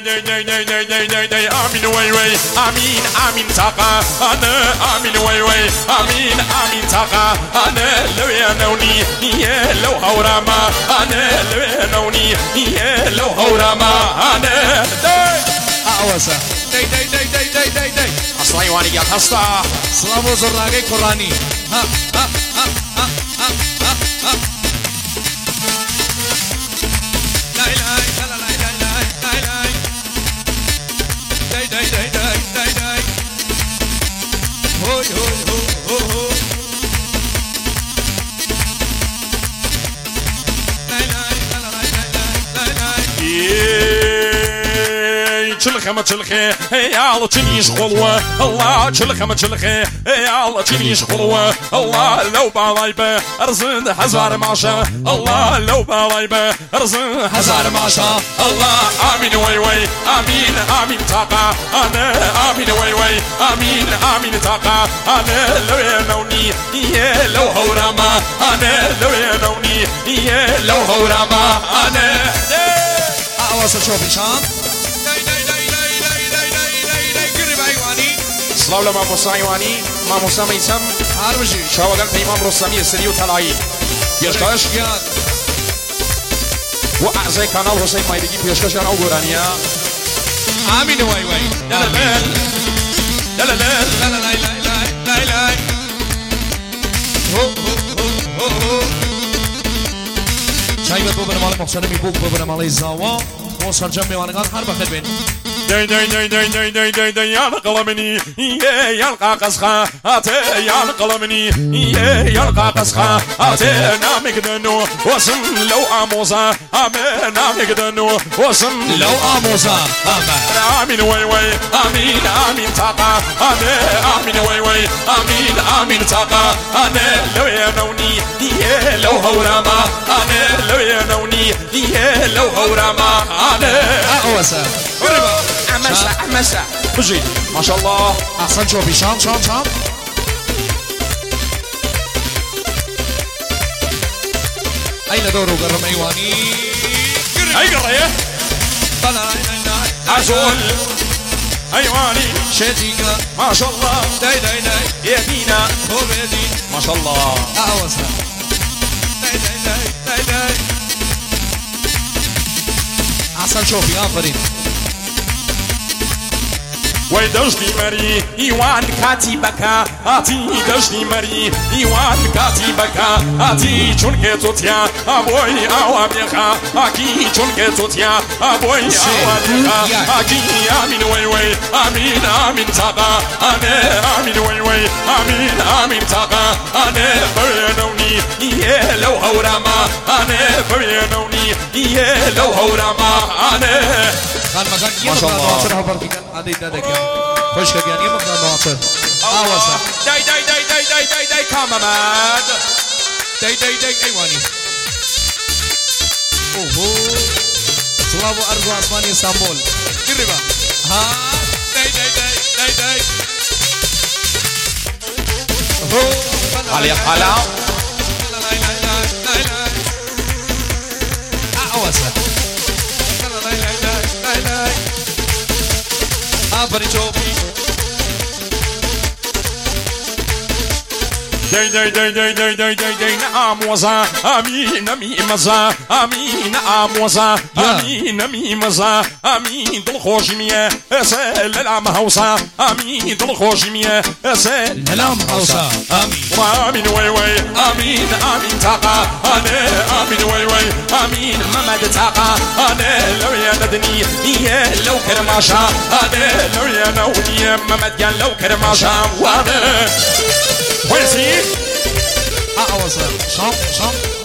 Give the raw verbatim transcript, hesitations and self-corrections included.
داي داي داي داي داي داي داي آمين وي وي آمين آمين تاقا أنا آمين وي وي آمين آمين تاقا أنا لو ينوني يا لو هوراما أنا لو ينوني يا لو هوراما أنا داي أعوسا داي داي داي داي داي داي داي أصلاي واني يا هستا سلام زراقي قراني ها ها ها ها ها ها لا لا لا لا لا لا داي داي داي داي داي داي هوي هوي هو هو لا لا لا لا لا لا تشلخه ما تشلخه يا الله تنيش خلوه الله تشلخه ما تشلخه يا الله تنيش خلوه الله لو بالايبه ارزن حزار ماشا الله لو بالايبه ارزن حزار ماشا الله امين وي وي امين امين تاقا انا امين وي وي امين امين تاقا انا لو ينوني يا لو هوراما انا لو ينوني يا لو هوراما انا اعوص شوفي شان سلام لما موسایوانی ما موسا میسم هرمجی شاوگل پیمان رستمی سری و طلایی پیشکش و اعضای کانال حسین مایدگی پیشکش کن او گورانیه آمین وای وای لا لا لا لا لا لا لا لا لا لا هو هو هو چای بد ببرم مال محسن می بوق ببرم مال زاوا و سرجم میوانگان هر بخیر بین داي داي داي داي داي داي داي داي يا القلمني يا يلقى قسخة أتى يا القلمني يا يلقى قسخة أتى نامك دنو وسم لو أموزا أمين نامك دنو وسم لو أموزا أمين آمين وي وي آمين آمين تاقا أنا آمين وي وي آمين آمين تاقا أنا لو ينوني يا لو هوراما أنا لو ينوني يا لو هوراما أنا أعوسا أمسا أمسا بجي ما شاء الله أحسن شوفي شام شام شام أين دورو قرم أيواني أي قرية عزول أيواني شيتينغا ما شاء الله داي داي داي يدينا كوبيدي ما شاء الله أعوسا داي داي داي داي داي أحسن شوفي آفرين وای دشتی مری ایوان کاتی بکا آتی دشتی مری ایوان کاتی بکا آتی چون که تو تیا آبوی آوا بیخا آکی چون که تو تیا آبوی آوا بیخا آکی آمین وی وی آمین آمین تاقا آنه آمین وی وی آمین آمین تاقا آنه برینونی یه لو هوراما آنه برینونی یه لو هوراما آنه خان مكان يمكن نواصر هبركي كان عادي دادك خوش كان يمكن نواصر آواسا داي داي داي داي داي داي داي كاماماد داي داي داي ايواني اوهو سلام ارجو اسماني اسطنبول قربا ها داي داي داي داي داي اوهو علي حلا آواسا آفرین چوبی داي داي داي داي داي داي داي داي نعم وزا امين امين مزا امين نعم وزا امين امين مزا امين دل خوش ميه سل العم هوسا امين دل خوش ميه سل العم هوسا امين امين وي وي امين امين تاقا انا امين وي وي امين محمد تاقا انا لو يندني هي لو كرماشا انا لو ينوني محمد قال لو كرماشا وانا ويسي أعوصا شام شام